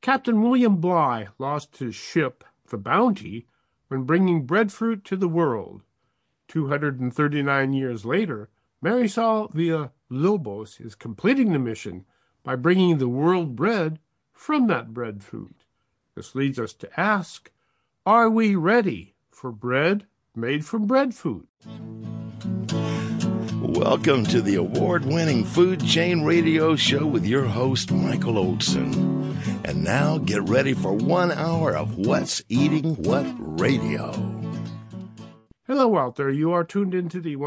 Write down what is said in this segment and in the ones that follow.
Captain William Bligh lost his ship, the Bounty, when bringing breadfruit to the world. 239 years later, Marisol Villalobos is completing the mission by bringing the world bread from that breadfruit. This leads us to ask, are we ready for bread made from breadfruit? Welcome to the award-winning Food Chain Radio Show with your host, Michael Olson. And now get ready for 1 hour of What's Eating What Radio. Hello out there. You are tuned into the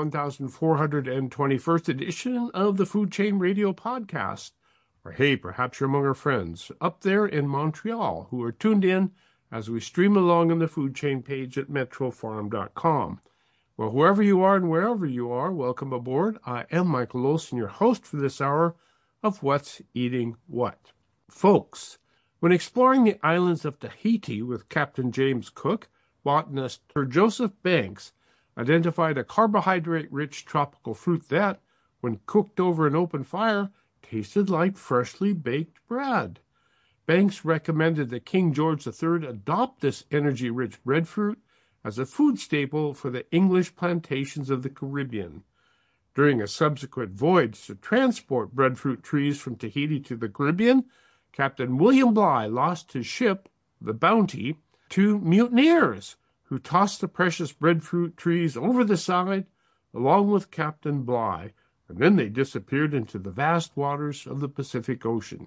1421st edition of the Food Chain Radio podcast. Or hey, perhaps you're among our friends up there in Montreal who are tuned in as we stream along on the Food Chain page at metrofarm.com. Well, whoever you are and wherever you are, welcome aboard. I am Michael Olson, your host for this hour of What's Eating What. Folks, when exploring the islands of Tahiti with Captain James Cook, botanist Sir Joseph Banks identified a carbohydrate-rich tropical fruit that, when cooked over an open fire, tasted like freshly baked bread. Banks recommended that King George III adopt this energy-rich breadfruit as a food staple for the English plantations of the Caribbean. During a subsequent voyage to transport breadfruit trees from Tahiti to the Caribbean, Captain William Bligh lost his ship, the Bounty, to mutineers who tossed the precious breadfruit trees over the side along with Captain Bligh, and then they disappeared into the vast waters of the Pacific Ocean.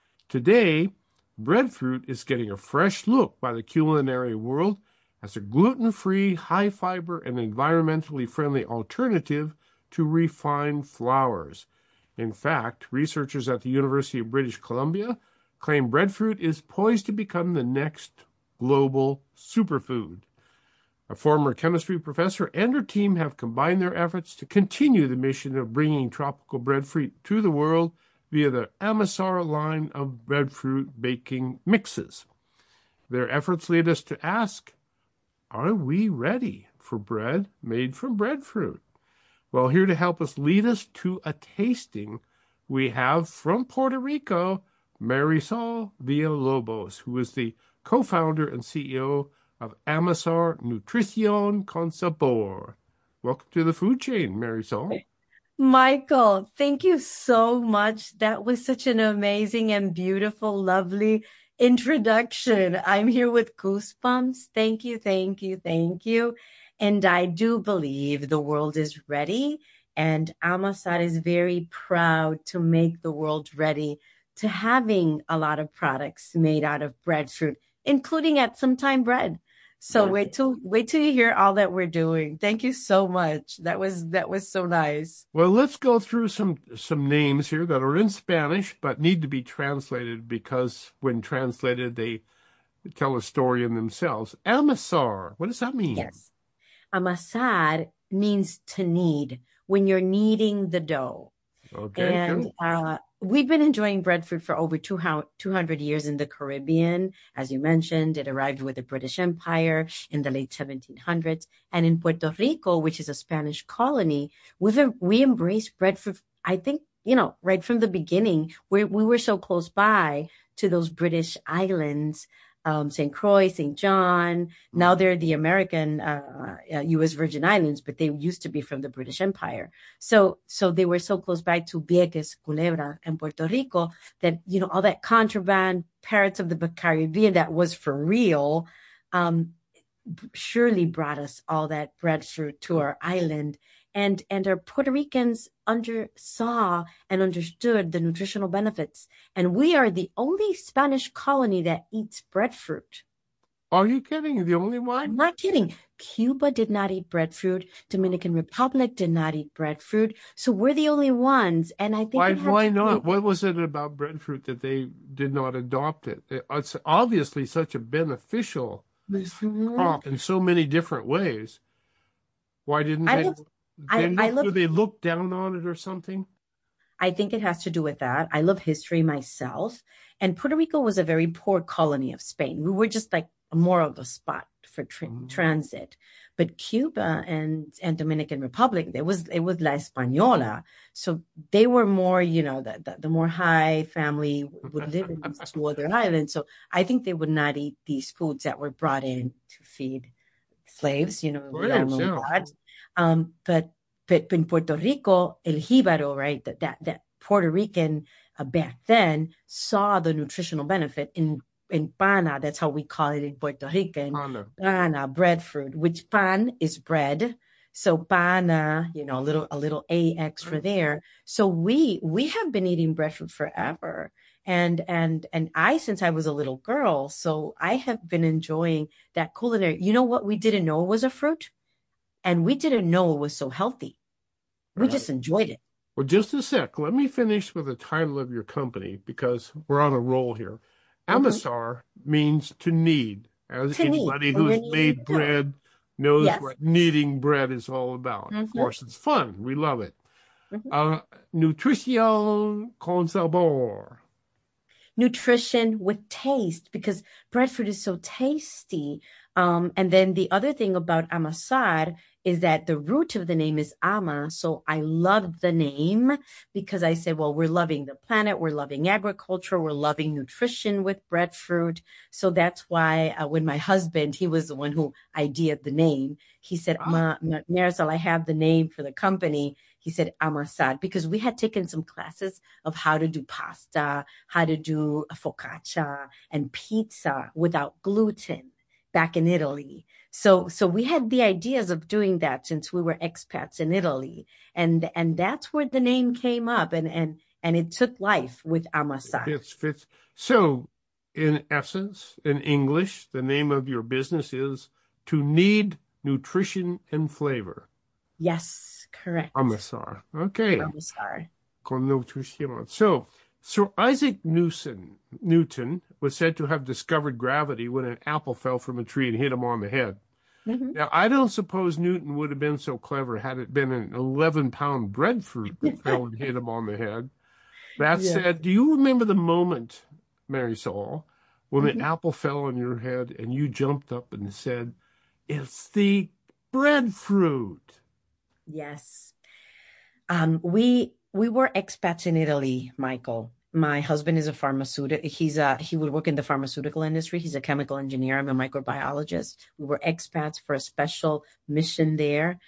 Today, breadfruit is getting a fresh look by the culinary world as a gluten-free, high-fiber, and environmentally friendly alternative to refined flours. In fact, researchers at the University of British Columbia claim breadfruit is poised to become the next global superfood. A former chemistry professor and her team have combined their efforts to continue the mission of bringing tropical breadfruit to the world via the Amazar line of breadfruit baking mixes. Their efforts lead us to ask, are we ready for bread made from breadfruit? Well, here to help us lead us to a tasting, we have from Puerto Rico, Marisol Villalobos, who is the co-founder and CEO of Amazar Nutrición con Sabor. Welcome to the Food Chain, Marisol. Michael, thank you so much. That was such an amazing and beautiful, lovely introduction. I'm here with goosebumps. Thank you, thank you, thank you. And I do believe the world is ready, and Amazar is very proud to make the world ready to having a lot of products made out of breadfruit, including at some time bread. So wait till you hear all that we're doing. Thank you so much. That was so nice. Well, let's go through some names here that are in Spanish but need to be translated because when translated they tell a story in themselves. Amazar, what does that mean? Yes. Amasar means to knead, when you're kneading the dough. Okay, and we've been enjoying breadfruit for over 200 years in the Caribbean. As you mentioned, it arrived with the British Empire in the late 1700s. And in Puerto Rico, which is a Spanish colony, we embraced breadfruit, I think, right from the beginning. We were so close by to those British islands, St. Croix, St. John. Now they're the American U.S. Virgin Islands, but they used to be from the British Empire. So they were so close by to Vieques, Culebra, and Puerto Rico that, all that contraband, parrots of the Caribbean that was for real, surely brought us all that breadfruit to our island. And our Puerto Ricans saw and understood the nutritional benefits. And we are the only Spanish colony that eats breadfruit. Are you kidding? The only one? I'm not kidding. Cuba did not eat breadfruit. Dominican Republic did not eat breadfruit. So we're the only ones. And I think why not? What was it about breadfruit that they did not adopt it? It's obviously such a beneficial crop in so many different ways. Why didn't they? Do they look down on it or something? I think it has to do with that. I love history myself. And Puerto Rico was a very poor colony of Spain. We were just like more of a spot for transit. But Cuba and Dominican Republic, it was La Española. So they were more, the more high family would live in these two other islands. So I think they would not eat these foods that were brought in to feed slaves, we all know that. But in Puerto Rico, el jíbaro, right, that Puerto Rican back then saw the nutritional benefit in pana. That's how we call it in Puerto Rican. Pana, breadfruit, which pan is bread. So pana, a little A extra there. So we have been eating breadfruit forever. And I, since I was a little girl, so I have been enjoying that culinary. You know what? We didn't know it was a fruit, and we didn't know it was so healthy. We just enjoyed it. Well, just a sec. Let me finish with the title of your company because we're on a roll here. Amasar means to knead. As anybody who's made bread knows what kneading bread is all about. Of course, it's fun. We love it. Nutrition con sabor. Nutrition with taste, because breadfruit is so tasty. And then the other thing about amasar is that the root of the name is ama. So I loved the name because I said, well, we're loving the planet, we're loving agriculture, we're loving nutrition with breadfruit. So that's why when my husband, he was the one who ideated the name, he said, Marisol, I have the name for the company. He said amasar, because we had taken some classes of how to do pasta, how to do focaccia and pizza without gluten back in Italy. So we had the ideas of doing that since we were expats in Italy. And that's where the name came up and it took life with amasar. Fits. So in essence, in English, the name of your business is To Knead Nutrition and Flavor. Yes, correct. Amasar. Okay. Amasar. Con nutrition. So Sir Isaac Newton was said to have discovered gravity when an apple fell from a tree and hit him on the head. Now, I don't suppose Newton would have been so clever had it been an 11-pound breadfruit that fell and hit him on the head. That said, do you remember the moment, Marisol, when an apple fell on your head and you jumped up and said, "It's the breadfruit"? Yes. We were expats in Italy, Michael. My husband is a pharmaceutical. He would work in the pharmaceutical industry. He's a chemical engineer. I'm a microbiologist. We were expats for a special mission there.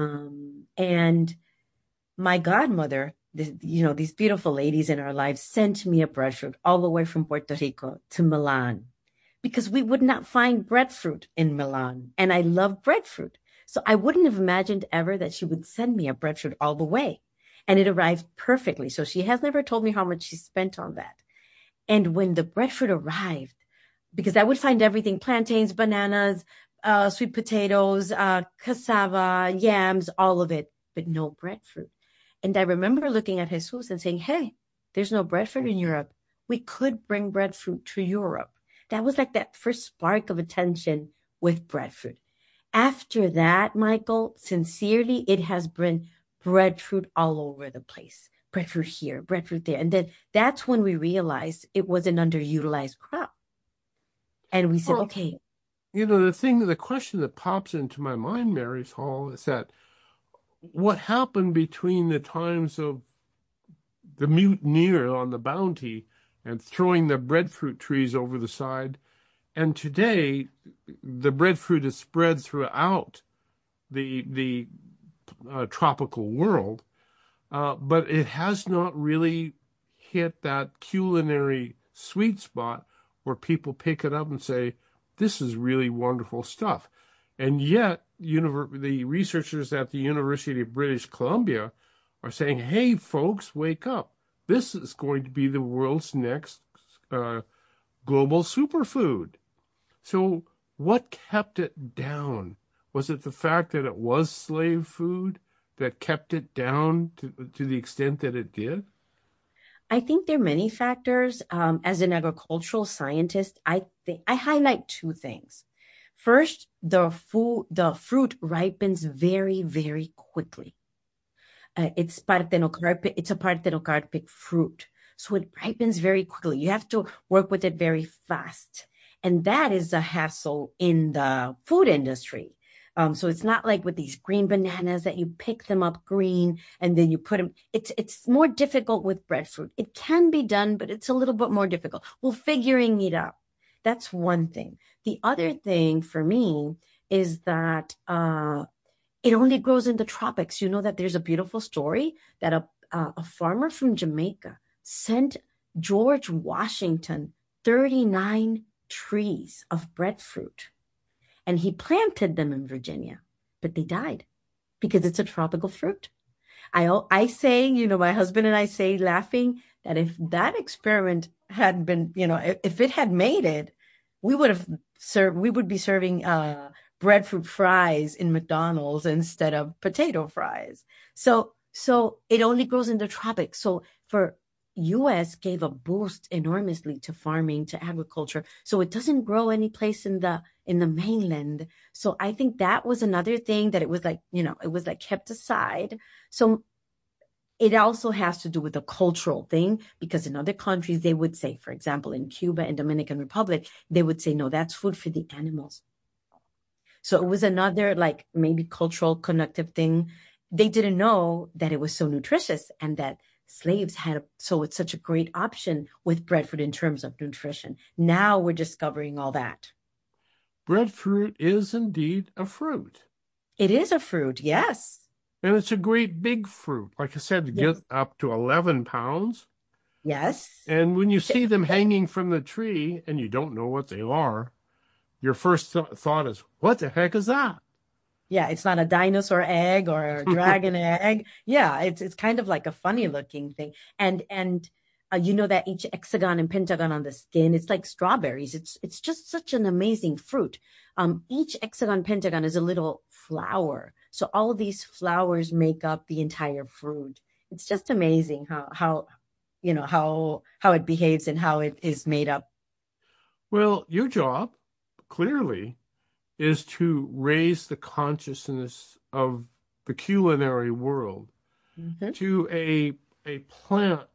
And my godmother, these beautiful ladies in our lives sent me a breadfruit all the way from Puerto Rico to Milan because we would not find breadfruit in Milan. And I love breadfruit. So I wouldn't have imagined ever that she would send me a breadfruit all the way. And it arrived perfectly. So she has never told me how much she spent on that. And when the breadfruit arrived, because I would find everything, plantains, bananas, sweet potatoes, cassava, yams, all of it, but no breadfruit. And I remember looking at Jesus and saying, hey, there's no breadfruit in Europe. We could bring breadfruit to Europe. That was like that first spark of attention with breadfruit. After that, Michael, sincerely, it has been breadfruit all over the place. Breadfruit here, breadfruit there. And then that's when we realized it was an underutilized crop. And we said, okay. The question that pops into my mind, Marisol, is that what happened between the times of the mutineer on the Bounty and throwing the breadfruit trees over the side, and today the breadfruit is spread throughout the tropical world, but it has not really hit that culinary sweet spot where people pick it up and say, this is really wonderful stuff. And yet, the researchers at the University of British Columbia are saying, hey, folks, wake up. This is going to be the world's next global superfood. So what kept it down? Was it the fact that it was slave food that kept it down to the extent that it did? I think there are many factors. As an agricultural scientist, I highlight two things. First, the fruit ripens very, very quickly. It's a parthenocarpic fruit. So it ripens very quickly. You have to work with it very fast. And that is a hassle in the food industry. So it's not like with these green bananas that you pick them up green and then you put them. It's more difficult with breadfruit. It can be done, but it's a little bit more difficult. We're figuring it out. That's one thing. The other thing for me is that it only grows in the tropics. You know that there's a beautiful story that a farmer from Jamaica sent George Washington 39 trees of breadfruit, and he planted them in Virginia, but they died because it's a tropical fruit. I say, my husband and I say laughing that if that experiment had been, if it had made it, we would be serving breadfruit fries in McDonald's instead of potato fries. So it only grows in the tropics. So for US gave a boost enormously to farming, to agriculture. So it doesn't grow any place in the mainland. So I think that was another thing that it was like kept aside. So it also has to do with the cultural thing, because in other countries, they would say, for example, in Cuba and Dominican Republic, they would say, no, that's food for the animals. So it was another like maybe cultural connective thing. They didn't know that it was so nutritious and that slaves had, so it's such a great option with breadfruit in terms of nutrition. Now we're discovering all that. Breadfruit is indeed a fruit. It is a fruit, yes. And it's a great big fruit. Like I said, to get up to 11 pounds. Yes. And when you see them hanging from the tree and you don't know what they are, your first thought is, what the heck is that? Yeah, it's not a dinosaur egg or a dragon egg. Yeah, it's kind of like a funny looking thing. And you know that each hexagon and pentagon on the skin, it's like strawberries. It's just such an amazing fruit. Each hexagon, pentagon is a little flower. So all of these flowers make up the entire fruit. It's just amazing how it behaves and how it is made up. Well, your job clearly is to raise the consciousness of the culinary world to a plant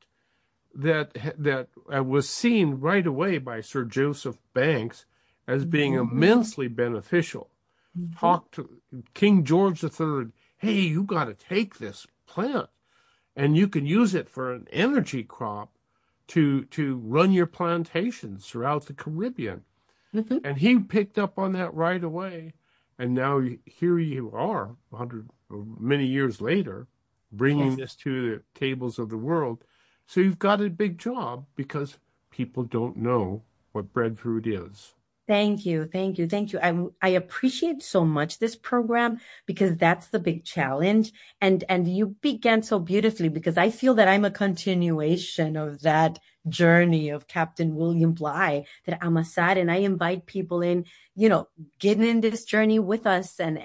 that was seen right away by Sir Joseph Banks as being immensely beneficial. Talked to King George III, hey, you got to take this plant and you can use it for an energy crop to run your plantations throughout the Caribbean. And he picked up on that right away. And now here you are, many years later, bringing this to the tables of the world. So you've got a big job because people don't know what breadfruit is. Thank you. I appreciate so much this program because that's the big challenge. And you began so beautifully because I feel that I'm a continuation of that journey of Captain William Bligh, that I'm a side, and I invite people in, getting in this journey with us and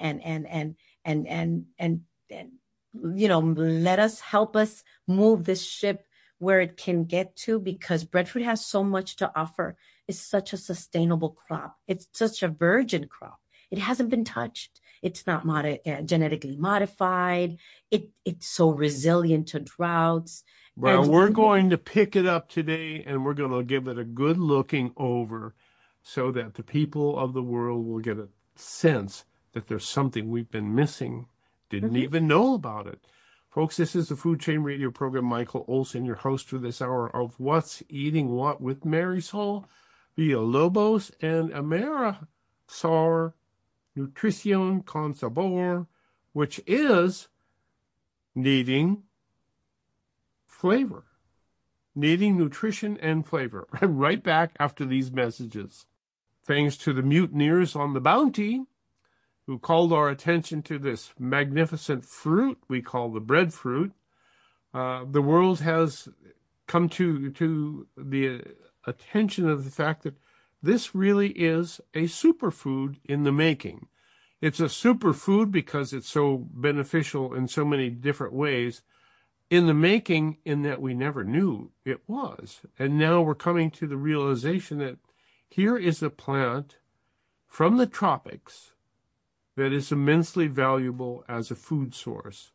let us help us move this ship where it can get to, because breadfruit has so much to offer. It's such a sustainable crop. It's such a virgin crop. It hasn't been touched. It's not genetically modified. It's so resilient to droughts. Well, we're going to pick it up today and we're going to give it a good looking over so that the people of the world will get a sense that there's something we've been missing, didn't even know about it. Folks, this is the Food Chain Radio program. Michael Olson, your host for this hour of What's Eating What with Marisol Villalobos and Amerisol Nutrición con Sabor, which is needing flavor, needing nutrition and flavor. Right back after these messages. Thanks to the mutineers on the Bounty who called our attention to this magnificent fruit we call the breadfruit. The world has come to the attention of the fact that this really is a superfood in the making. It's a superfood because it's so beneficial in so many different ways in the making, in that we never knew it was. And now we're coming to the realization that here is a plant from the tropics that is immensely valuable as a food source.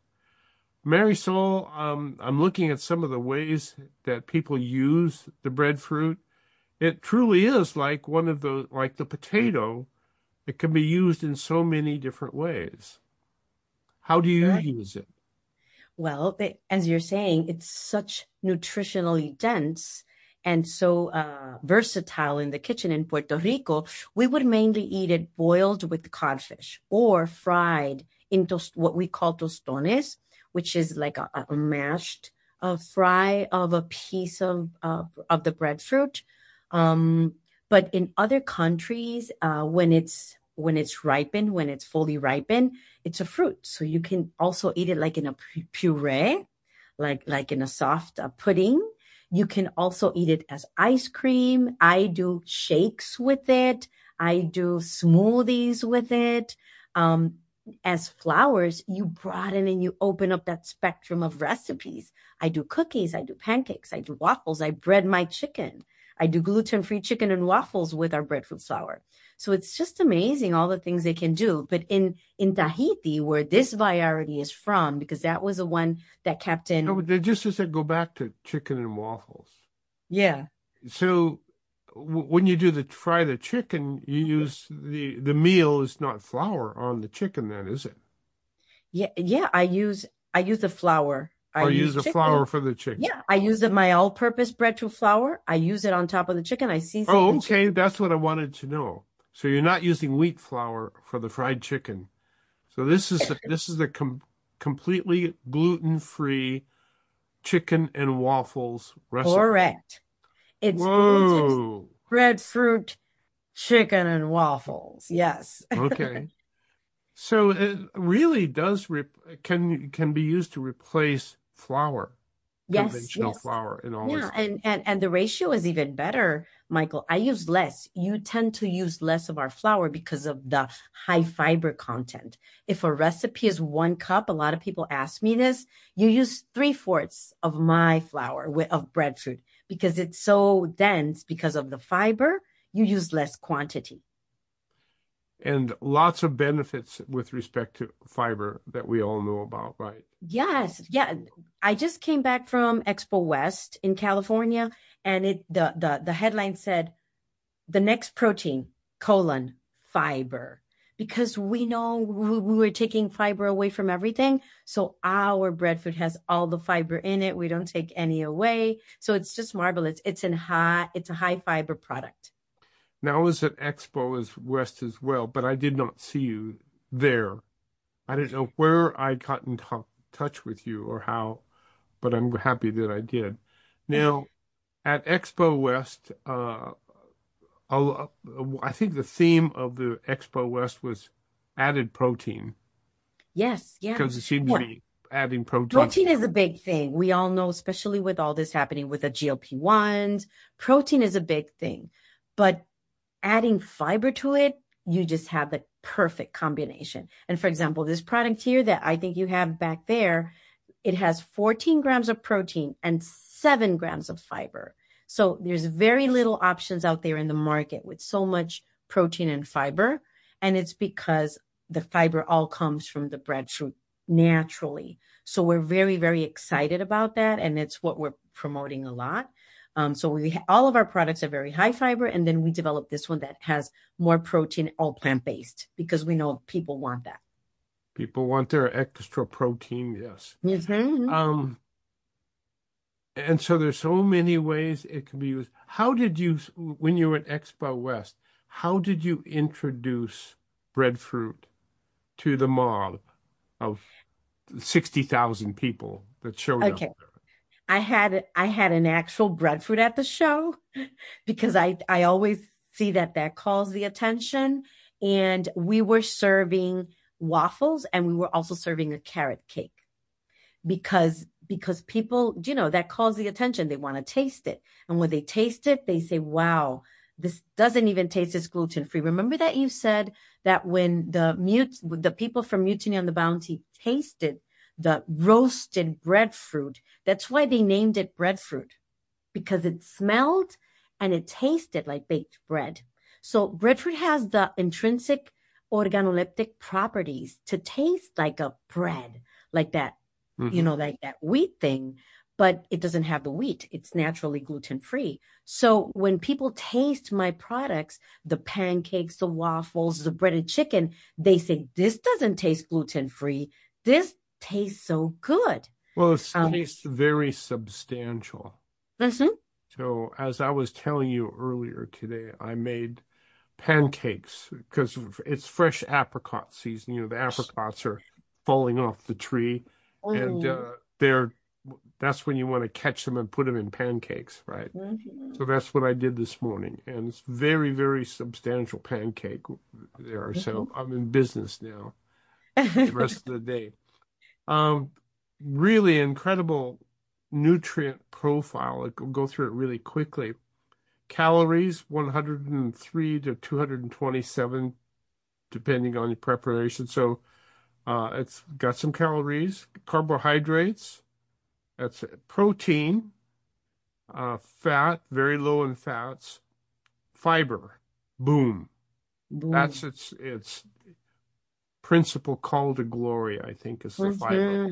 Marisol, I'm looking at some of the ways that people use the breadfruit, It truly is like one of those, like the potato. It can be used in so many different ways. How do you Correct. use it? Well, as you're saying, it's such nutritionally dense and so versatile in the kitchen in Puerto Rico. We would mainly eat it boiled with codfish or fried in what we call tostones, which is like a mashed fry of a piece of the breadfruit. Um, but in other countries, when it's ripened, when it's fully ripened, it's a fruit. So you can also eat it like in a puree, like in a soft pudding. You can also eat it as ice cream. I do shakes with it. I do smoothies with it. Um, as flowers, you broaden and you open up that spectrum of recipes. I do cookies, I do pancakes, I do waffles, I bread my chicken. I do gluten-free chicken and waffles with our breadfruit flour. So it's just amazing all the things they can do. But in Tahiti, where this variety is from, because that was the one that No, Captain, just as I go back to chicken and waffles. yeah, So when you do the fry the chicken, you use the meal is not flour on the chicken then, is it? yeah, I use the flour. I Or use use a flour chicken. for the chicken? Yeah, I use my all-purpose breadfruit flour. I use it on top of the chicken. I season the Oh, chicken. okay. That's what I wanted to know. So you're not using wheat flour for the fried chicken. So this is the completely gluten-free chicken and waffles recipe. Correct. It's gluten, Whoa. breadfruit, chicken, and waffles. Yes. Okay. So it really does can be used to replace flour, Yes, conventional yes. flour in all Yeah, its. and the ratio is even better, Michael. I use less. You tend to use less of our flour because of the high fiber content. If a recipe is 1 cup, a lot of people ask me this, you use 3/4 of my flour of breadfruit because it's so dense because of the fiber, you use less quantity. And lots of benefits with respect to fiber that we all know about, right? Yes, yeah. I just came back from Expo West in California, and the headline said the next protein, colon, fiber. Because we know we were taking fiber away from everything. So our breadfruit has all the fiber in it. We don't take any away. So it's just marvelous. It's a high fiber product. Now I was at Expo as West as well, but I did not see you there. I didn't know where I got in touch with you or how, but I'm happy that I did. Now, at Expo West, I think the theme of the Expo West was added protein Yes, yeah. because it seemed to Yeah. be adding protein. Protein is a big thing. We all know, especially with all this happening with the GLP-1s, protein is a big thing. But adding fiber to it, you just have the perfect combination. And for example, this product here that I think you have back there, it has 14 grams of protein and 7 grams of fiber. So there's very little options out there in the market with so much protein and fiber. And it's because the fiber all comes from the breadfruit naturally. So we're very, very excited about that. And it's what we're promoting a lot. So all of our products are very high fiber, and then we developed this one that has more protein, all plant-based, because we know people want that. People want their extra protein, yes. Mm-hmm. And so there's so many ways it can be used. How did you, when you were at Expo West, how did you introduce breadfruit to the mob of 60,000 people that showed up Okay. there? I had an actual breadfruit at the show because I always see that calls the attention. And we were serving waffles and we were also serving a carrot cake because people, that calls the attention. They want to taste it. And when they taste it, they say, wow, this doesn't even taste as gluten free. Remember that you said that when the people from Mutiny on the Bounty tasted the roasted breadfruit, that's why they named it breadfruit, because it smelled and it tasted like baked bread. So breadfruit has the intrinsic organoleptic properties to taste like a bread, like that, Mm-hmm. like that wheat thing. but it doesn't have the wheat. It's naturally gluten-free. So when people taste my products, the pancakes, the waffles, the breaded chicken, they say, this doesn't taste gluten-free. This tastes so good. Well, it tastes very substantial. Mhm. So as I was telling you earlier today, I made pancakes because it's fresh apricot season. You know, the apricots are falling off the tree, and that's when you want to catch them and put them in pancakes, right? So that's what I did this morning, and it's very, very substantial pancake there. So I'm in business now the rest of the day. Really incredible nutrient profile. I'll go through it really quickly. Calories, 103 to 227, depending on your preparation. So it's got some calories, carbohydrates, that's protein, fat, very low in fats, fiber, boom. That's its principal call to glory, I think, is the fiber.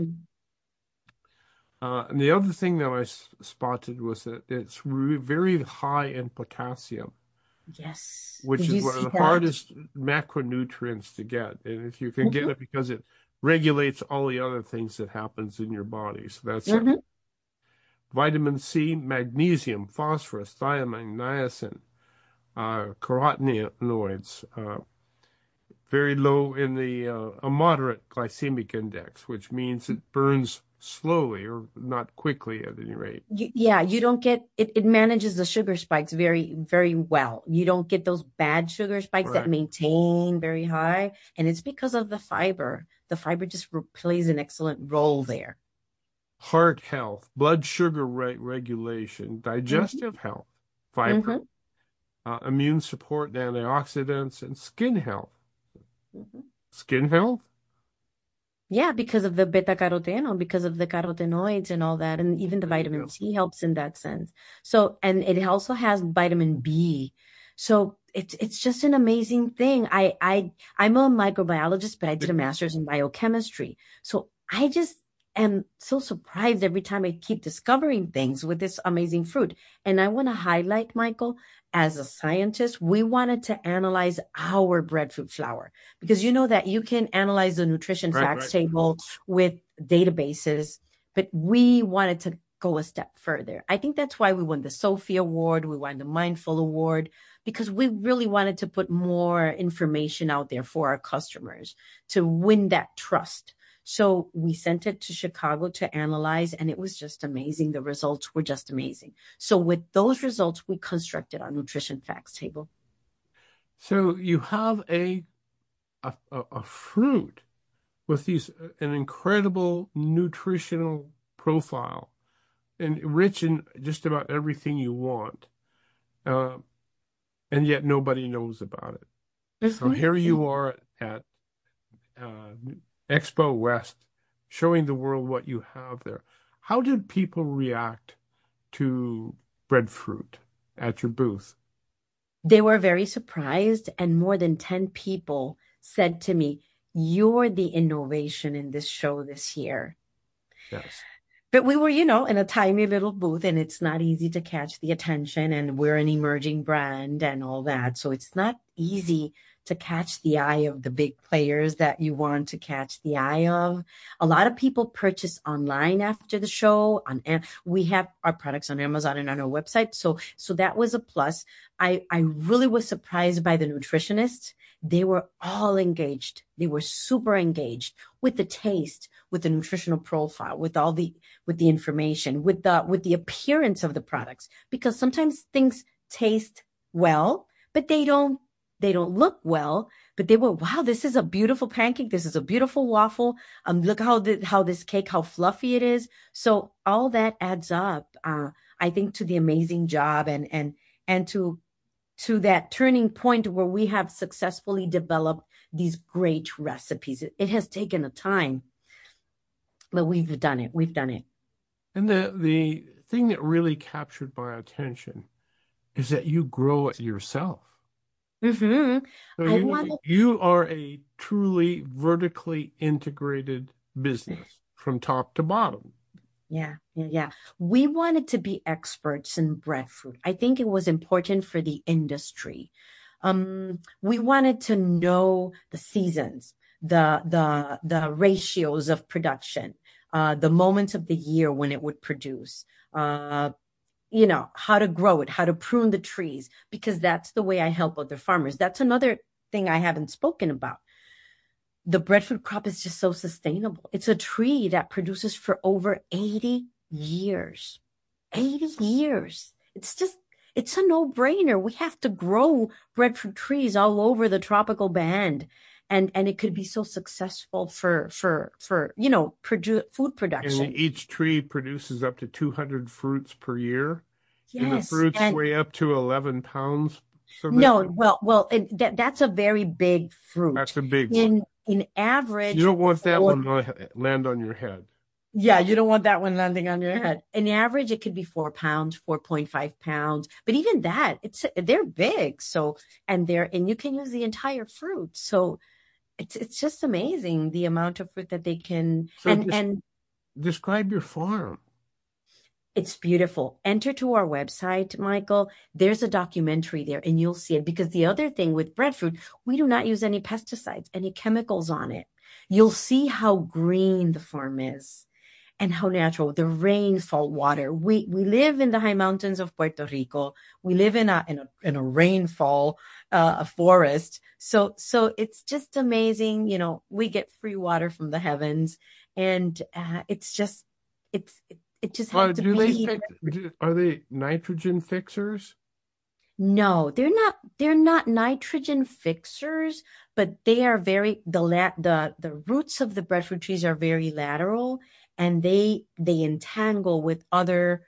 And the other thing that I spotted was that it's very high in potassium. Yes. Which Did is you one of see the that? hardest macronutrients to get. And if you can get it because it regulates all the other things that happens in your body. So that's it. Vitamin C, magnesium, phosphorus, thiamine, niacin, carotenoids, very low in the a moderate glycemic index, which means it burns slowly or not quickly at any rate. You don't get it. It manages the sugar spikes very, very well. You don't get those bad sugar spikes that maintain very high. And it's because of the fiber. The fiber just plays an excellent role there. Heart health, blood sugar regulation, digestive health, fiber, immune support, antioxidants, and skin health. Skin health? Yeah, because of the beta-carotene, because of the carotenoids and all that. And even the vitamin C helps in that sense. So, and it also has vitamin B. So it's just an amazing thing. I'm a microbiologist, but I did a master's in biochemistry. So I just am so surprised every time I keep discovering things with this amazing fruit. And I want to highlight, Michael, as a scientist, we wanted to analyze our breadfruit flour because you know that you can analyze the nutrition facts table with databases, but we wanted to go a step further. I think that's why we won the Sophie Award. We won the Mindful Award because we really wanted to put more information out there for our customers to win that trust. So we sent it to Chicago to analyze, and it was just amazing. The results were just amazing. So with those results, we constructed our nutrition facts table. So you have a fruit with an incredible nutritional profile and rich in just about everything you want, and yet nobody knows about it. So here you are at Expo West, showing the world what you have there. How did people react to breadfruit at your booth? They were very surprised, and more than 10 people said to me, "You're the innovation in this show this year." Yes. But we were, in a tiny little booth, and it's not easy to catch the attention, and we're an emerging brand and all that. So it's not easy to catch the eye of the big players that you want to catch the eye of. A lot of people purchase online after the show, and we have our products on Amazon and on our website. So that was a plus. I really was surprised by the nutritionists. They were all engaged. They were super engaged with the taste, with the nutritional profile, with the information, with the appearance of the products, because sometimes things taste well, but they don't look well. But they were, wow, this is a beautiful pancake. This is a beautiful waffle. Look how this cake, how fluffy it is. So all that adds up, I think, to the amazing job and to that turning point where we have successfully developed these great recipes. It has taken a time, but we've done it. We've done it. And the thing that really captured my attention is that you grow it yourself. Mm-hmm. So you are a truly vertically integrated business from top to bottom. Yeah. We wanted to be experts in breadfruit. I think it was important for the industry. We wanted to know the seasons, the ratios of production, the moments of the year when it would produce, how to grow it, how to prune the trees, because that's the way I help other farmers. That's another thing I haven't spoken about. The breadfruit crop is just so sustainable. It's a tree that produces for over 80 years. 80 years. It's a no-brainer. We have to grow breadfruit trees all over the tropical band. And it could be so successful for food production. And each tree produces up to 200 fruits per year. And the Yes. fruits And weigh up to 11 pounds. So no, well, that's a very big fruit. that's a big one. In average, You don't want that one to land on your head. yeah, you don't want that one landing on your head. In average, it could be 4 pounds, 4.5 pounds. But even that, they're big. So, and you can use the entire fruit. So it's just amazing the amount of fruit that they can. So And describe your farm. it's beautiful. Enter to our website, Michael. There's a documentary there and you'll see it, because the other thing with breadfruit, we do not use any pesticides, any chemicals on it. You'll see how green the farm is and how natural the rainfall water. We live in the high mountains of Puerto Rico. We live in a rainfall forest. So it's just amazing. We get free water from the heavens, and it just has to be. Are they nitrogen fixers? No, they're not nitrogen fixers, but they are the roots of the breadfruit trees are very lateral, and they entangle with other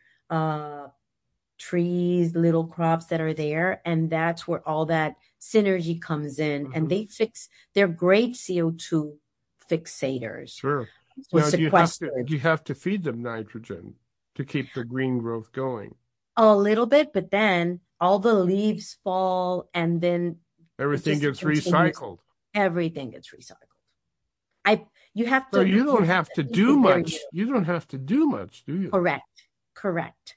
trees, little crops that are there, and that's where all that synergy comes in. Mm-hmm. And they're great CO2 fixators. Sure. Now, do you have to feed them nitrogen to keep the green growth going? A little bit, but then all the leaves fall, and then everything gets recycled. Everything gets recycled. You have to. So you don't have to do much. You don't have to do much, do you? Correct.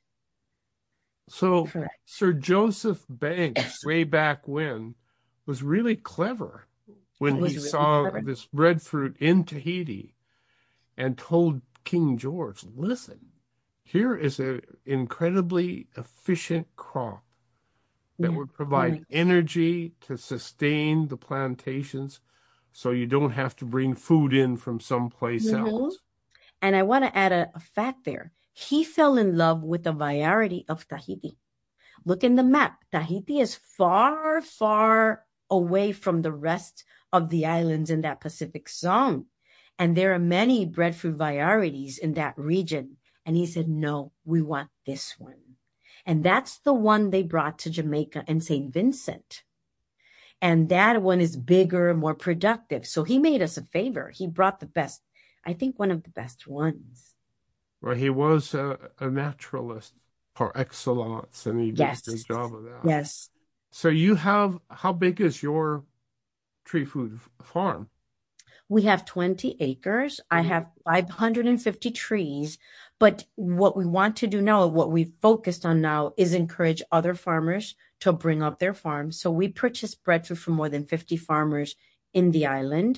So Sir Joseph Banks, way back when, was really clever when he saw this breadfruit in Tahiti and told King George, listen, here is an incredibly efficient crop that would provide energy to sustain the plantations, so you don't have to bring food in from someplace else. And I want to add a fact there. He fell in love with the variety of Tahiti. Look in the map. Tahiti is far, far away from the rest of the islands in that Pacific zone. And there are many breadfruit varieties in that region. And he said, no, we want this one. And that's the one they brought to Jamaica and St. Vincent. And that one is bigger, more productive. So he made us a favor. He brought the best, I think one of the best ones. Well, he was a naturalist par excellence, and he did a good job of that. Yes. So how big is your tree food farm? We have 20 acres. I have 550 trees. But what we want to do now, what we've focused on now, is encourage other farmers to bring up their farms. So we purchase breadfruit from more than 50 farmers in the island.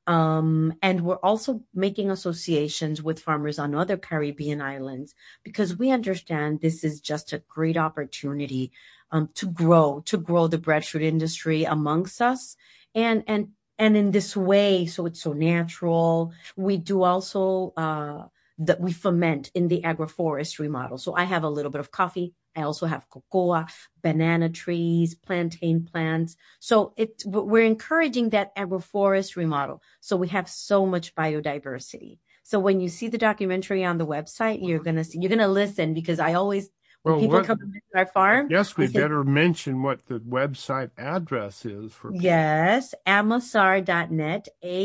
And we're also making associations with farmers on other Caribbean islands, because we understand this is just a great opportunity to grow the breadfruit industry amongst us. And in this way, so it's so natural. We do also that we ferment in the agroforestry model. So I have a little bit of coffee. I also have cocoa, banana trees, plantain plants. So we're encouraging that agroforestry model. So we have so much biodiversity. So when you see the documentary on the website, you're gonna listen, because I always, when people come to visit our farm. Yes, we better mention what the website address is for people. Yes, amasar.net,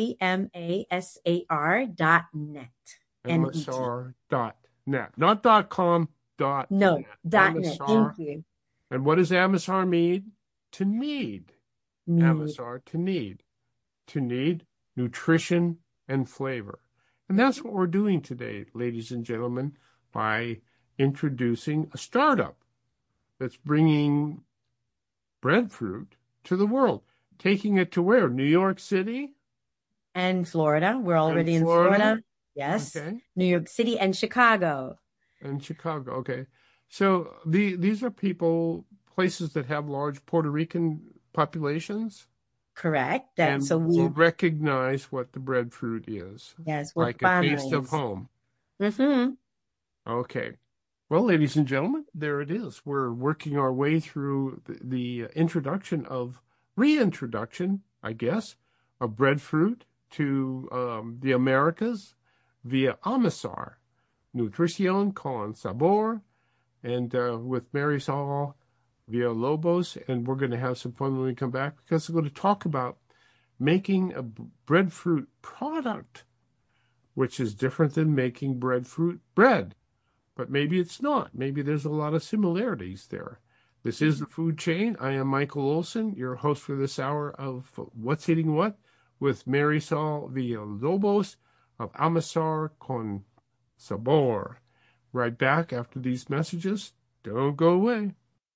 AMASAR.net. Amasar.net, not .com. .net. Thank you. And what does Amasar mean? To need. Amasar, to need. To need nutrition and flavor. And that's what we're doing today, ladies and gentlemen, by introducing a startup that's bringing breadfruit to the world, taking it to where? New York City? And Florida. We're And already in Florida? Florida. Yes. Okay. New York City and Chicago. And Chicago. Okay. So these are places that have large Puerto Rican populations? Correct. And So will recognize what the breadfruit is. Yes, we're like a taste of home. Mm-hmm. Okay. Well, ladies and gentlemen, there it is. We're working our way through the reintroduction, I guess, of breadfruit to the Americas via Amazar, Nutrición con Sabor, and with Marisol Villalobos. And we're going to have some fun when we come back, because we're going to talk about making a breadfruit product, which is different than making breadfruit bread. But maybe it's not. Maybe there's a lot of similarities there. This is The Food Chain. I am Michael Olson, your host for this hour of What's Eating What with Marisol Villalobos of Amazar con Sabor. Right back after these messages. Don't go away.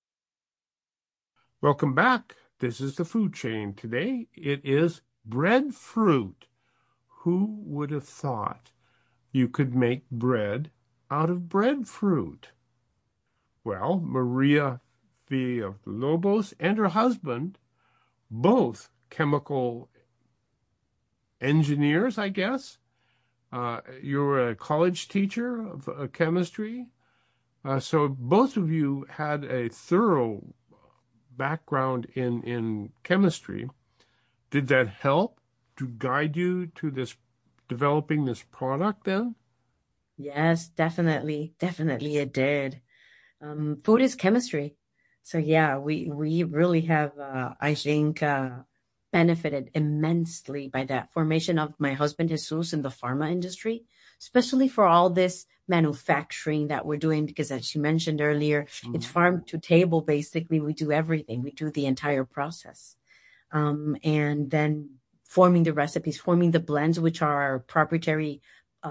Welcome back. This is The Food Chain. Today it is breadfruit. Who would have thought you could make bread out of breadfruit? Well, Maria Villalobos and her husband, both chemical engineers, I guess. You're a college teacher of chemistry. So both of you had a thorough background in chemistry. Did that help to guide you to developing this product then? Yes, definitely. Definitely it did. Food is chemistry. So yeah, we really have, I think, benefited immensely by that formation of my husband, Jesus, in the pharma industry, especially for all this manufacturing that we're doing, because as you mentioned earlier, it's farm to table. Basically, we do everything. We do the entire process. And then forming the recipes, forming the blends, which are our proprietary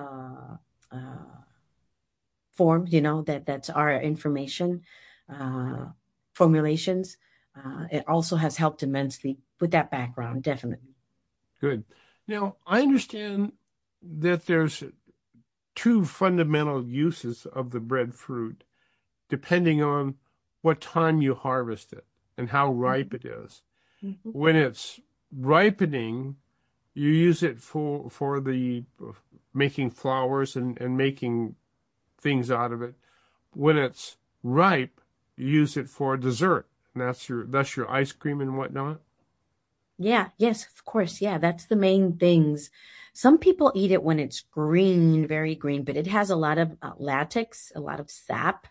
forms, that's our information, formulations. It also has helped immensely with that background, definitely. Good. Now, I understand that there's two fundamental uses of the breadfruit, depending on what time you harvest it and how ripe it is. Mm-hmm. When it's ripening, you use it for the making flours and making things out of it. When it's ripe, you use it for dessert, and that's your ice cream and whatnot. Yeah, yes, of course. Yeah, that's the main things. Some people eat it when it's green, very green, but it has a lot of latex, a lot of sap.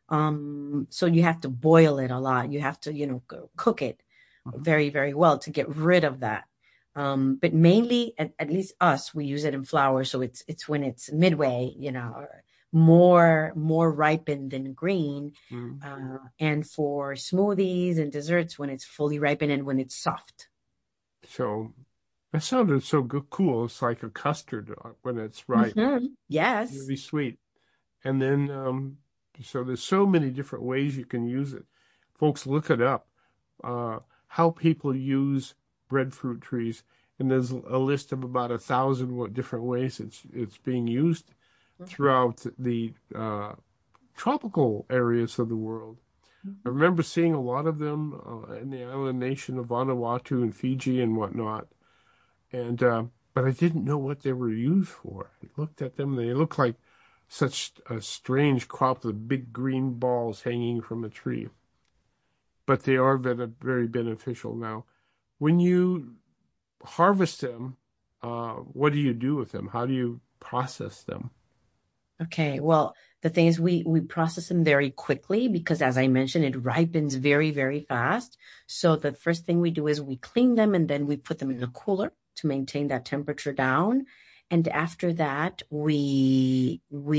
So you have to boil it a lot. You have to, cook it very, very well to get rid of that. But mainly, at least us, we use it in flour. So it's when it's midway, more ripened than green. And for smoothies and desserts, when it's fully ripened and when it's soft. So that sounded so good, cool. It's like a custard when it's ripe. Mm-hmm. Yes. Really sweet. And then, so there's so many different ways you can use it. Folks, look it up, how people use breadfruit trees. And there's a list of about 1,000 different ways it's being used throughout the tropical areas of the world. I remember seeing a lot of them in the island nation of Vanuatu and Fiji and whatnot. And but I didn't know what they were used for. I looked at them, they looked like such a strange crop of big green balls hanging from a tree. But they are very beneficial. Now, when you harvest them, what do you do with them? How do you process them? Okay, well, the thing is we process them very quickly because, as I mentioned, it ripens very, very fast. So the first thing we do is we clean them and then we put them in a cooler to maintain that temperature down. And after that, we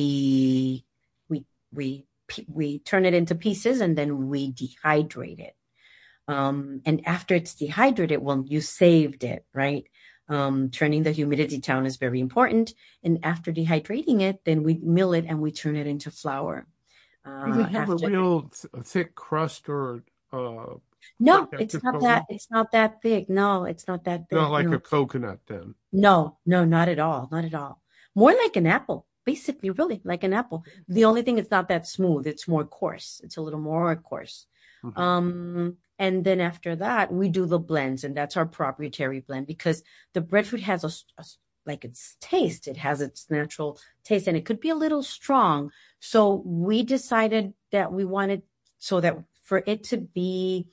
turn it into pieces and then we dehydrate it. And after it's dehydrated, well, you saved it, right? Turning the humidity down is very important. And after dehydrating it, then we mill it and we turn it into flour. Do they have a real thick crust or no, it's not that. It's not that thick. No, it's not that thick. Not like no. a coconut then. No, not at all. Not at all. More like an apple, basically, really like an apple. The only thing it's not that smooth. It's more coarse. It's a little more coarse. Mm-hmm. And then after that, we do the blends, and that's our proprietary blend because the breadfruit has like its taste. It has its natural taste, and it could be a little strong. So we decided that we wanted so that for it to be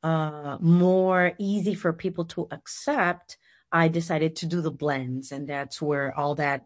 more easy for people to accept, I decided to do the blends, and that's where all that,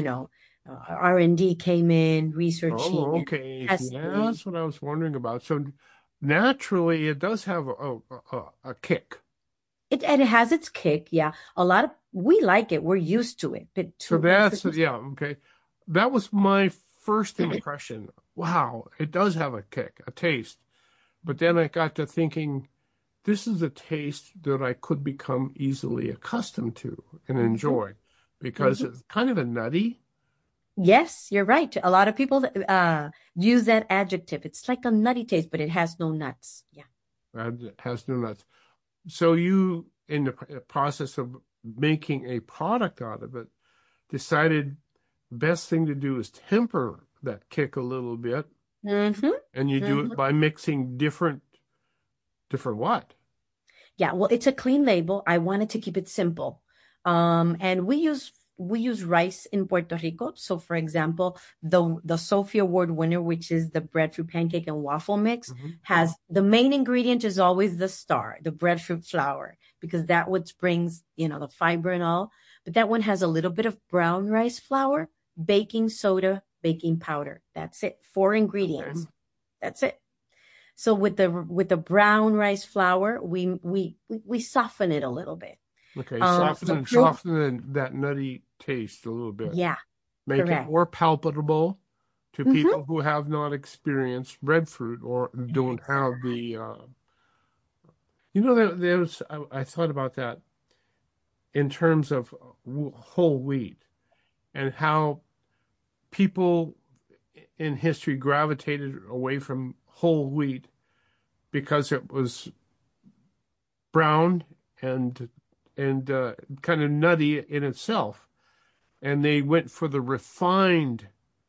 R&D came in, researching. Oh, okay. Yeah, that's what I was wondering about. So naturally, it does have a kick. It has its kick, yeah. We like it. We're used to it. But so that's, okay. That was my first impression. Wow, it does have a kick, a taste. But then I got to thinking, this is a taste that I could become easily accustomed to and enjoy because it's kind of a nutty. Yes, you're right. A lot of people use that adjective. It's like a nutty taste, but it has no nuts. Yeah. It has no nuts. So you, in the process of making a product out of it, decided the best thing to do is temper that kick a little bit. Mm-hmm. And you do it by mixing different what? Yeah, well, it's a clean label. I wanted to keep it simple. And we use rice in Puerto Rico. So, for example, the Sophie Award winner, which is the breadfruit pancake and waffle mix, has the main ingredient is always the breadfruit flour, because that what brings, the fiber and all. But that one has a little bit of brown rice flour, baking soda, baking powder. That's it. 4 ingredients. Okay. That's it. So with the brown rice flour, we soften it a little bit. Okay, soften that nutty taste a little bit. Yeah, make it more palatable to people who have not experienced breadfruit or don't have the. I thought about that in terms of whole wheat and how people in history gravitated away from whole wheat because it was brown and kind of nutty in itself, and they went for the refined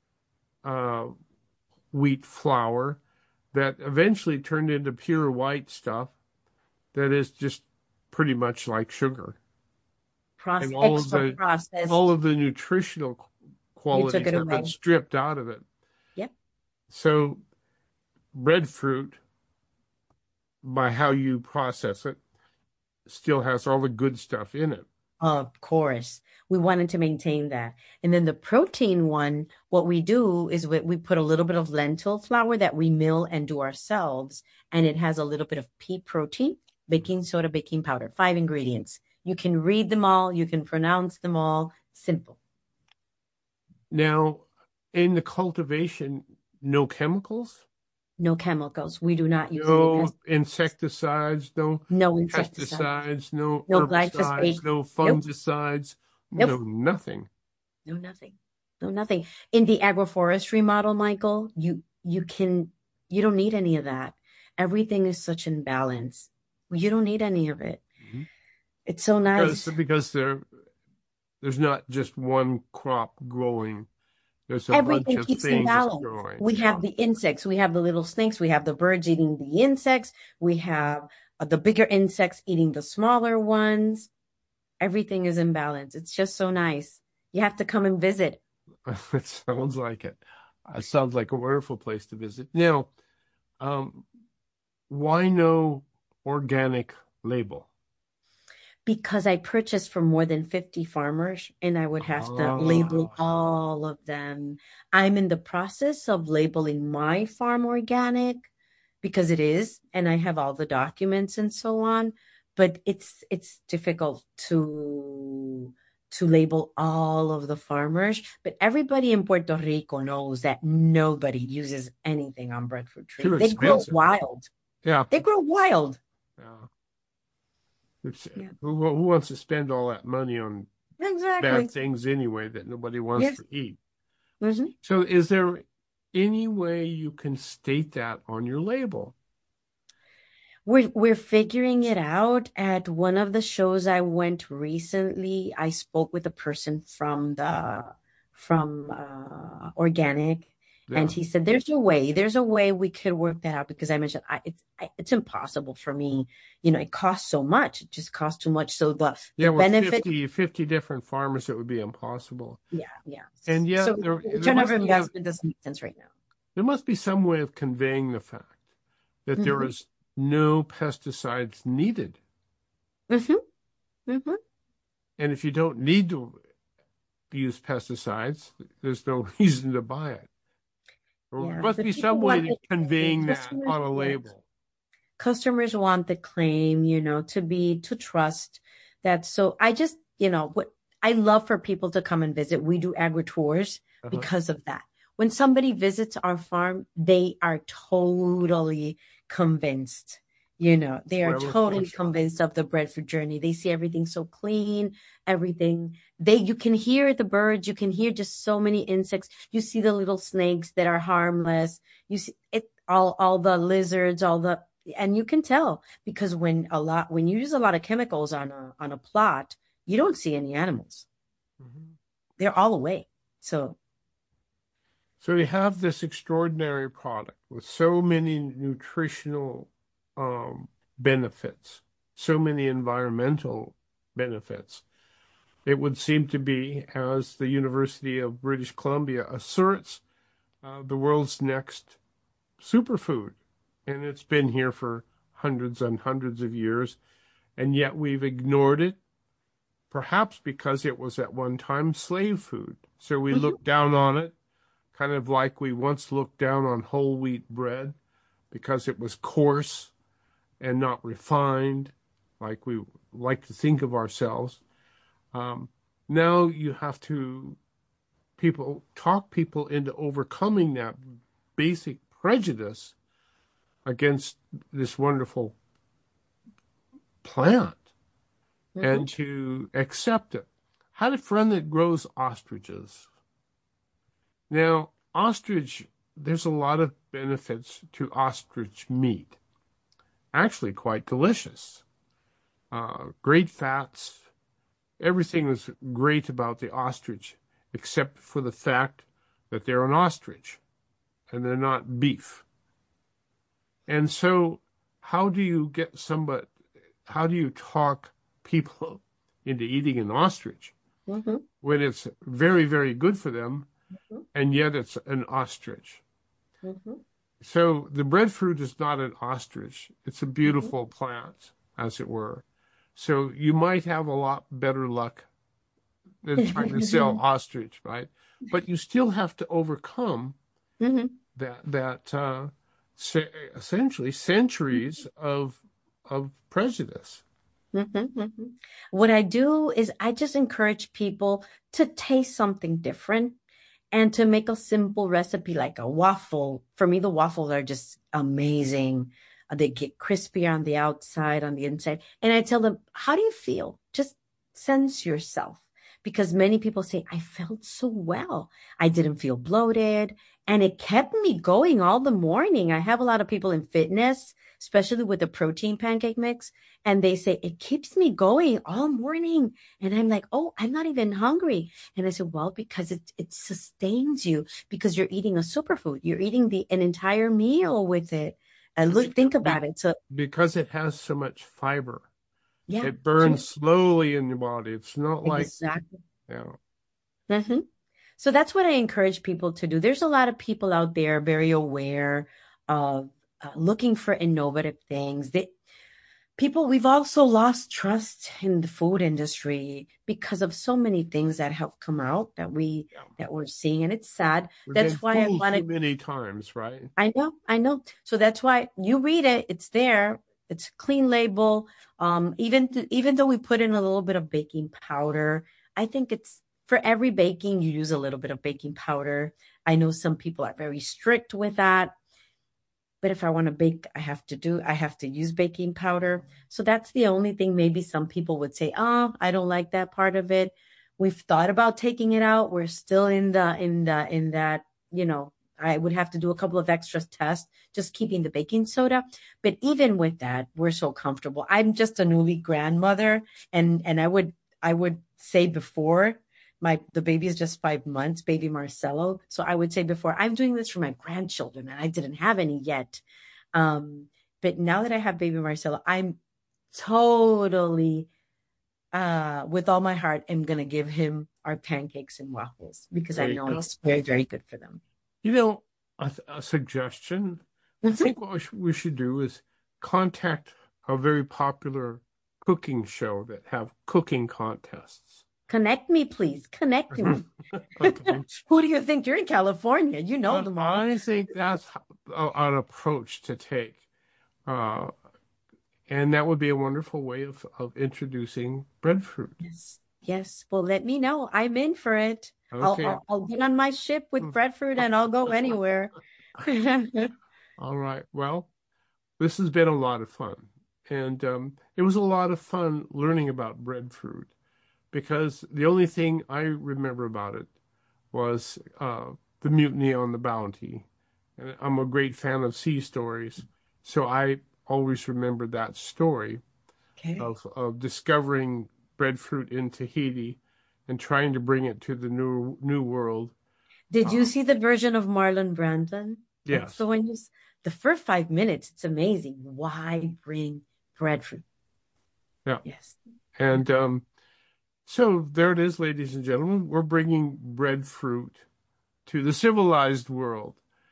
wheat flour that eventually turned into pure white stuff that is just pretty much like sugar. And all of the nutritional qualities have been stripped out of it. Yep. So breadfruit, by how you process it, still has all the good stuff in it. Of course. We wanted to maintain that. And then the protein one, what we do is we put a little bit of lentil flour that we mill and do ourselves. And it has a little bit of pea protein, baking soda, baking powder, 5 ingredients. You can read them all. You can pronounce them all. Simple. Now, in the cultivation, no chemicals? No chemicals. We do not use no insecticides, no pesticides, no herbicides, no fungicides, no nothing. No nothing. In the agroforestry model, Michael, you don't need any of that. Everything is such in balance. You don't need any of it. Mm-hmm. It's so nice because there's not just one crop growing. There's everything keeps in balance. We have the insects. We have the little snakes. We have the birds eating the insects. We have the bigger insects eating the smaller ones. Everything is in balance. It's just so nice. You have to come and visit. It sounds like it. It sounds like a wonderful place to visit. Now, why no organic label? Because I purchased from more than 50 farmers and I would have to label all of them. I'm in the process of labeling my farm organic because it is, and I have all the documents and so on, but it's difficult to label all of the farmers. But everybody in Puerto Rico knows that nobody uses anything on breadfruit trees. They grow wild. Yeah. They grow wild. Yeah. Yeah. Who wants to spend all that money on Exactly. bad things anyway that nobody wants Yes. to eat? Mm-hmm. So is there any way you can state that on your label? We're figuring it out. At one of the shows I went recently, I spoke with a person from organic, Yeah. and he said there's a way we could work that out, because I mentioned it's impossible for me. It costs so much. It just costs too much. So the Yeah, with benefit, 50 different farmers, it would be impossible. yeah, yeah. And yet So there return of must be investment doesn't make sense right now. there must be some way of conveying the fact that there Mm-hmm. is no pesticides needed. Mm-hmm. Mm-hmm. And if you don't need to use pesticides, there's no reason to buy it. There Yeah. must The be people some way want of the conveying that customers. on a Yes. label. Customers want the claim, to trust that. So I just, what I love for people to come and visit. We do agri-tours Uh-huh. because of that. When somebody visits our farm, they are totally convinced. They are Well, of totally course. convinced of the breadfruit journey. They see everything so clean, everything. You can hear the birds, you can hear just so many insects. You see the little snakes that are harmless. You see it, all the lizards, and you can tell, because when you use a lot of chemicals on a plot, you don't see any animals. Mhm. They're all away. So So you have this extraordinary product with so many nutritional benefits, so many environmental benefits. It would seem to be, as the University of British Columbia asserts, the world's next superfood. And it's been here for hundreds and hundreds of years, and yet we've ignored it, perhaps because it was at one time slave food. So we mhm, look down on it, kind of like we once looked down on whole wheat bread because it was coarse and not refined, like we like to think of ourselves. Um, Now you have to talk people into overcoming that basic prejudice against this wonderful plant mhm, and to accept it. I had a friend that grows ostriches. Now, there's a lot of benefits to ostrich meat. Actually, quite delicious. Great fats. Everything is great about the ostrich, except for the fact that they're an ostrich and they're not beef. And so, how do you how do you talk people into eating an ostrich mhm, when it's very, very good for them, mhm, and yet it's an ostrich? mhm, So the breadfruit is not an ostrich. It's a mhm. beautiful plant, as it were. So you might have a lot better luck than trying to sell ostrich, right? But you still have to overcome Mhm. that essentially centuries of prejudice. Mhm, mhm. What I do is I just encourage people to taste something different and to make a simple recipe like a waffle. For me, the waffles are just amazing. They get crispy on the outside, on the inside. And I tell them, how do you feel? Just sense yourself. Because many people say, I felt so well. I didn't feel bloated. And it kept me going all the morning. I have a lot of people in fitness, especially with the protein pancake mix, and they say, it keeps me going all morning. And I'm like, oh, I'm not even hungry. And I said, well, because it sustains you, because you're eating a superfood. You're eating an entire meal with it. And think Be- about it. So because it has so much fiber. yeah, It burns slowly in your body. It's not like, exactly. you know, Hmm. So that's what I encourage people to do. There's a lot of people out there very aware of looking for innovative things. We've also lost trust in the food industry because of so many things that have come out that we're seeing, and it's sad. we've been That's why I fooled too wanted. many times, right? I know. So that's why you read it. It's there. It's a clean label. Even though we put in a little bit of baking powder, I think it's for every baking you use a little bit of baking powder. I know some people are very strict with that, But if I want to bake, I have to use baking powder. So that's the only thing. Maybe some people would say, oh, I don't like that part of it. We've thought about taking it out. We're still in that, I would have to do a couple of extra tests, just keeping the baking soda. But even with that, we're so comfortable. I'm just a newly grandmother. And I would say before, the baby is just 5 months, baby Marcelo. So I would say before, I'm doing this for my grandchildren, and I didn't have any yet. But now that I have baby Marcelo, I'm totally, with all my heart, am going to give him our pancakes and waffles because I know it's very, very good for them. A suggestion. I think what we should do is contact a very popular cooking show that have cooking contests. Connect me, please. Connect me. Okay. Who do you think? You're in California. You know them all. I think that's an approach to take. And that would be a wonderful way of introducing breadfruit. Yes. Well, let me know. I'm in for it. Okay. I'll get on my ship with breadfruit and I'll go anywhere. All right. Well, this has been a lot of fun. And it was a lot of fun learning about breadfruit, because the only thing I remember about it was the Mutiny on the Bounty. And I'm a great fan of sea stories, so I always remember that story of discovering breadfruit in Tahiti and trying to bring it to the new world. Did you see the version of Marlon Brando? Yes. That's the one the first 5 minutes, it's amazing. Why bring breadfruit? Yeah. Yes. And so there it is, ladies and gentlemen. We're bringing breadfruit to the civilized world.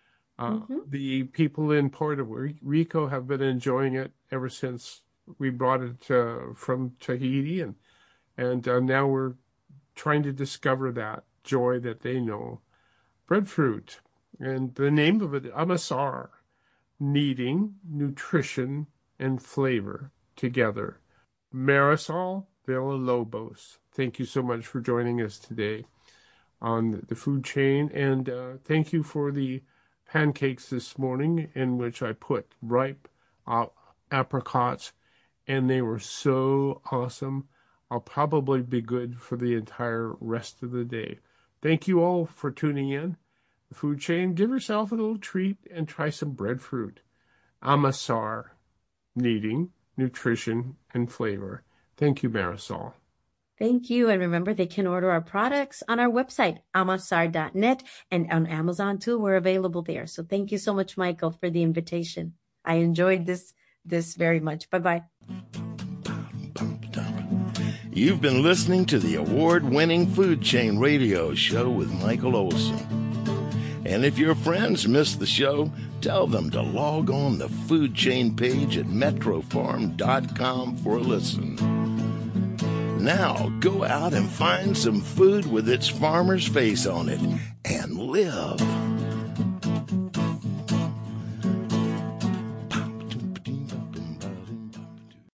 The people in Puerto Rico have been enjoying it ever since we brought it from Tahiti, and now we're trying to discover that joy that they know. Breadfruit, and the name of it, Amasar, kneading, nutrition, and flavor together. Marisol Villalobos, thank you so much for joining us today on the food chain, and thank you for the pancakes this morning, in which I put ripe apricots, and they were so awesome. I'll probably be good for the entire rest of the day. Thank you all for tuning in. The food chain, give yourself a little treat and try some breadfruit. Amasar, kneading, nutrition, and flavor. Thank you, Marisol. Thank you. And remember, they can order our products on our website, amasar.net, and on Amazon too. We're available there. So thank you so much, Michael, for the invitation. I enjoyed this very much. Bye-bye. You've been listening to the award-winning Food Chain Radio Show with Michael Olson. And if your friends missed the show, tell them to log on the Food Chain page at metrofarm.com for a listen. Now, go out and find some food with its farmer's face on it and live.